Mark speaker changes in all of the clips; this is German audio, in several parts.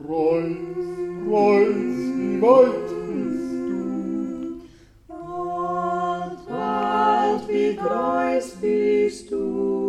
Speaker 1: Kreuz, wie weit bist du?
Speaker 2: Wald, wie groß bist du?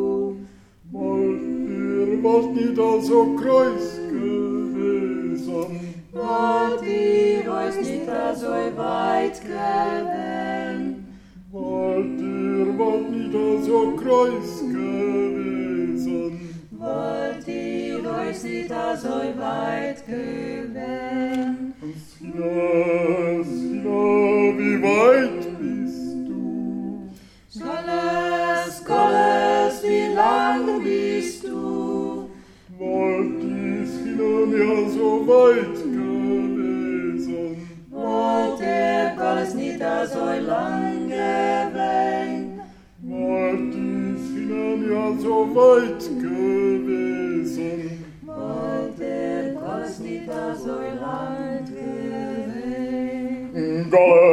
Speaker 1: Ihr wart nicht so groß gewesen.
Speaker 2: Wald, ihr euch nicht so weit gewesen.
Speaker 1: Wald, ihr wart nicht so groß gewesen.
Speaker 2: Wald, ihr euch nicht so weit gewesen.
Speaker 1: Sina, wie weit bist du?
Speaker 2: Goles, wie lang bist du?
Speaker 1: Wald, Sina, ja so weit gewesen.
Speaker 2: Wald, der Goles nicht so lang gewesen.
Speaker 1: Wald, Sina, ja so weit gewesen.
Speaker 2: Wald, der Goles nicht so lang gewesen.
Speaker 1: Goles,